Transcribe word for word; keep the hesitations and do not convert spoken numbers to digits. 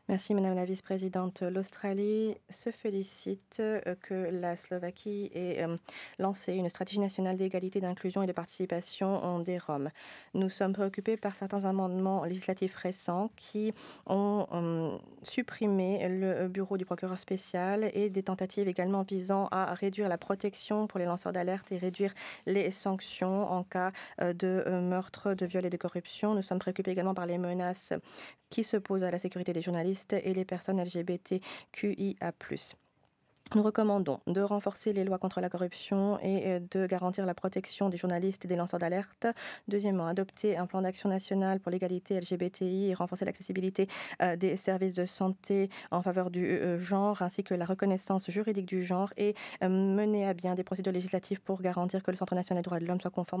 Merci Madame la vice-présidente. L'Australie se félicite euh, que la Slovaquie ait euh, lancé une stratégie nationale d'égalité, d'inclusion et de participation en- des Roms. Nous sommes préoccupés par certains amendements législatifs récents qui ont euh, supprimé le bureau du procureur spécial et des tentatives également visant à réduire la protection pour les lanceurs d'alerte et réduire les sanctions en cas euh, de euh, meurtre, de viol et de corruption. Nous sommes préoccupés également par les menaces qui se pose à la sécurité des journalistes et les personnes L G B T Q I A plus. Nous recommandons de renforcer les lois contre la corruption et euh, de garantir la protection des journalistes et des lanceurs d'alerte. Deuxièmement, adopter un plan d'action national pour l'égalité L G B T I et renforcer l'accessibilité euh, des services de santé en faveur du euh, genre ainsi que la reconnaissance juridique du genre et euh, mener à bien des procédures législatives pour garantir que le Centre national des droits de l'homme soit conforme